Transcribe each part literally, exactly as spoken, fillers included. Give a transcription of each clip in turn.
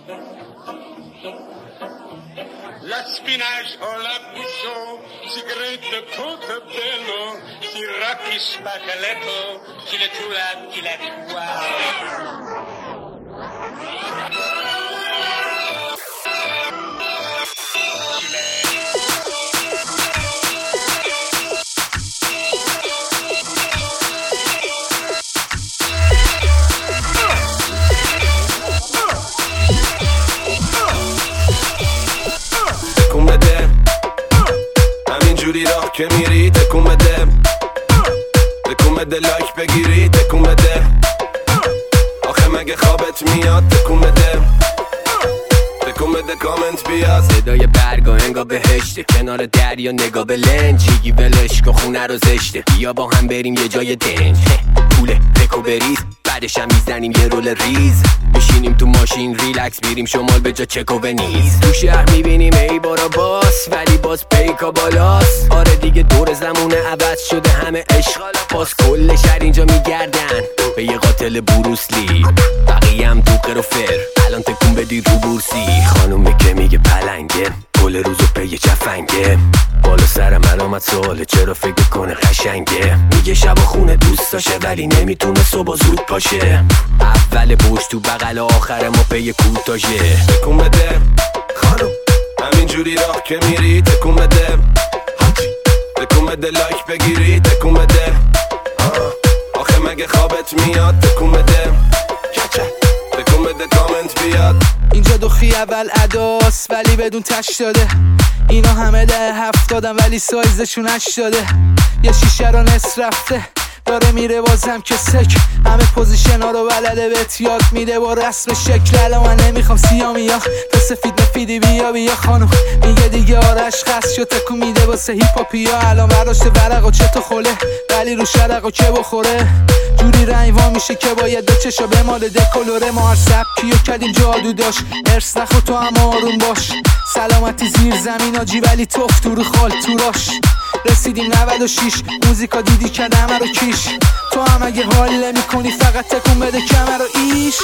La spinach or la bouchon, si grete contre bello, si rocchi spaghetto, si le tua, si le tua. جوری راه که میری تکون بده تکون بده لایک بگیری تکون بده آخه مگه خوابت میاد تکون بده تکون بده کامنت بیاد صدای برگا انگا بهشته کنار دریا نگاه به لنج چیگی ولش کن خونه رو زشته بیا با هم بریم یه جای دنج پوله تکو بریز بعدش هم میزنیم یه رول ریز بشینیم تو ماشین ریلکس بیریم شمال به جا چکو به نیز تو شهر میبینیم ای بارا باس ولی باز پیکا بالاست آره دیگه دور زمونه عوض شده همه عشق باز کل شهر اینجا میگردن به یه قاتل بروسلی بقیه هم دوقه و فر الان تکون بدی رو بورسی خانومه که میگه پلنگه کل روزو پی چفنگه بالا سر علامت سواله چرا فکر کنه قشنگه میگه شب و خونه دوست داشه ولی نمیتونه صبح زود پاشه اول بوش تو بغل آخر ما پی کوتاژه تکون بده خانم همین جوری راه که میری تکون بده تکون بده لایک بگیری تکون بده آخه مگه خوابت میاد تکون بده تکون بده کامنت بیاد اینجا دوخی اول اداس ولی بدون تش داده اینا همه ده هفتادن ولی سایزشون اش داده یه شیشه رو نصف رفته داره میره بازم که سک همه پوزیشن ها رو بلده بهت یاد میده با رسم شکل الان من نمیخوام سیامیا تا سفید مفیدی بیا بیا خانم میگه دیگه آرش خست شد تکون میده واسه هیپاپیا الان برداشته ورق و چتو خوله ولی رو شرق و که بخوره جوری رنگ وا میشه که باید به چشا به مال دکولوره ما هر سبکیو کردیم جادو داشت ارس نخو تو هم آروم باش سلامتی زیر زمین آجی ولی توف تو رو خال تو راش رسیدیم نود و شش موزیکا دیدی که همه رو کیش تو هم اگه حال نمی کنی فقط تکون بده کمر رو ایش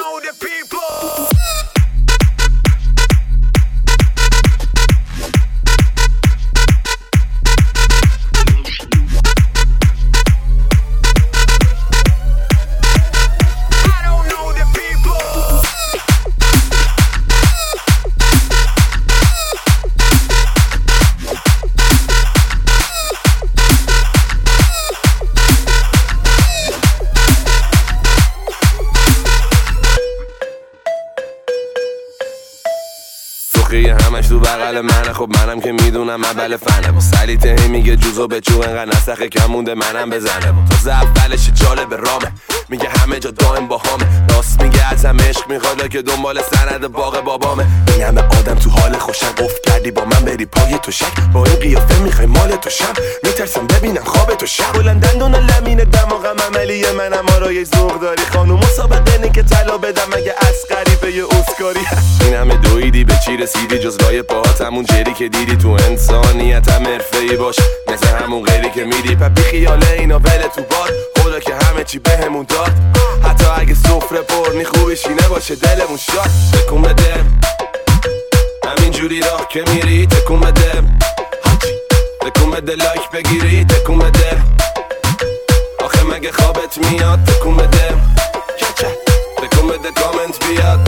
همش تو بغل منه خب منم که میدونم اول فنه با سلیته هی میگه جوزو به چوب انقدر نسخه کم مونده منم بزنه با تازه اولش جالب رامه میگه همه جا دائم با همه راست میگه ازم عشق میخواد که دنبال سند باغ بابامه این همه آدم تو حال خوشن افت کردی با من بری پای تو شک با این قیافه میخوای مال تو شم میترسم ببینم خواب تو شب بلند دندون لمین دماغم عملیه منم آرای ذوق داری خانوم مسابقه نه که طلا بدم مگه اسقری به یه اسکاری این همه دویدی به چی رسیدی جز لای پاهات همون جری که دیدی تو انسانیت هم حرفه‌ای باش مثل همون غیری که میدی پپی خیاله اینا ول تو باد خدا که همه چی بهمون داد حتی اگه سفره پر نی خوبشینه باشه دلمون شاد تکون بده همین جوری راه که میری تکون بده تکون بده لایک بگیری تکون بده آخه مگه خوابت میاد تکون بده تکون بده کامنت بیاد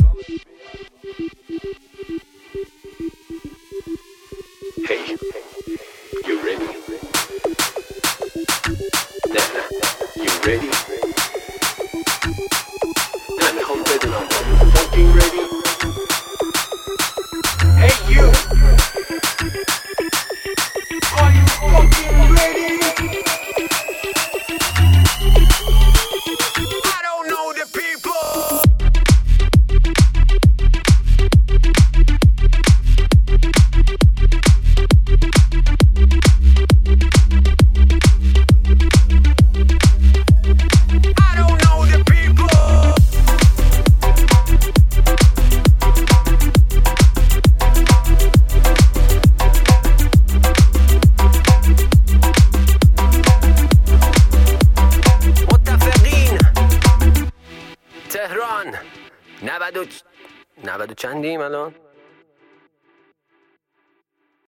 Hey, you ready? Nana, you ready? Nana, I'm ready now. Fucking ready? Hey, you! Are you fucking ready? I don't know the people! نود و چندیم الان؟